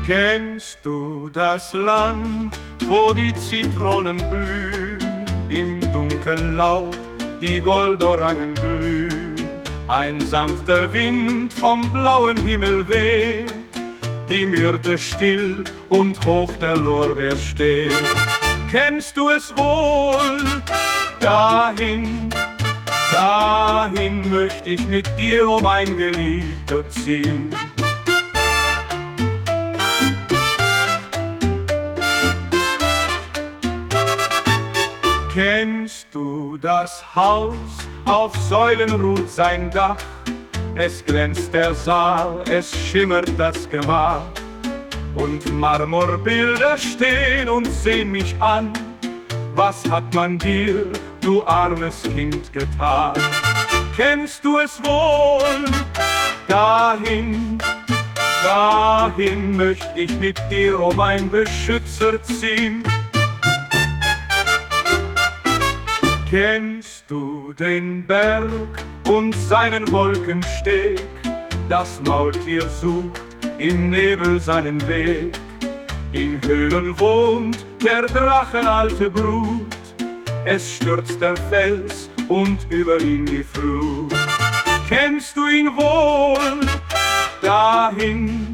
Kennst du das Land, wo die Zitronen blühen, im dunklen Laub die Goldorangen glühen, ein sanfter Wind vom blauen Himmel weht, die Myrte still und hoch der Lorbeer steht? Kennst du es wohl? Dahin möcht ich mit dir, o mein Geliebter, ziehen. Kennst du das Haus, auf Säulen ruht sein Dach, es glänzt der Saal, es schimmert das Gemach, und Marmorbilder stehen und sehen mich an. Was hat man dir, du armes Kind, getan? Kennst du es wohl? Dahin möcht ich mit dir, o mein Beschützer, ziehen. Kennst du den Berg und seinen Wolkensteg? Das Maultier sucht im Nebel seinen Weg. In Höhlen wohnt der drachenalte Brut, es stürzt der Fels und über ihn die Flut. Kennst du ihn wohl? Dahin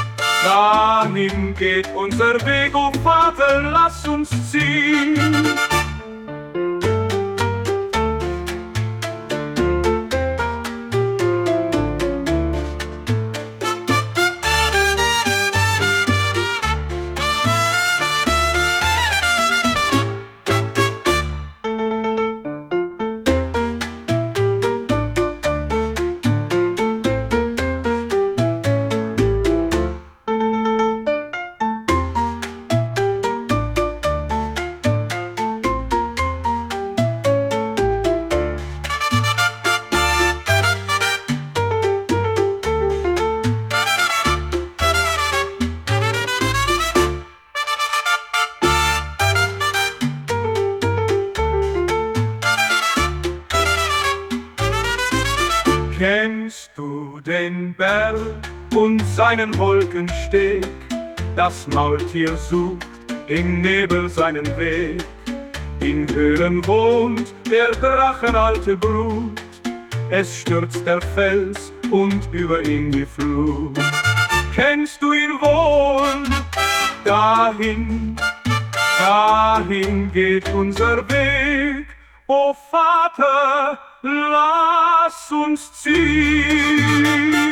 geht unser Weg, o Vater, lass uns ziehen. Kennst du den Berg und seinen Wolkensteg? Das Maultier sucht im Nebel seinen Weg. In Höhlen wohnt der drachenalte Brut, es stürzt der Fels und über ihn die Flut. Kennst du ihn wohl? Dahin geht unser Weg, o Vater, lass uns ziehen.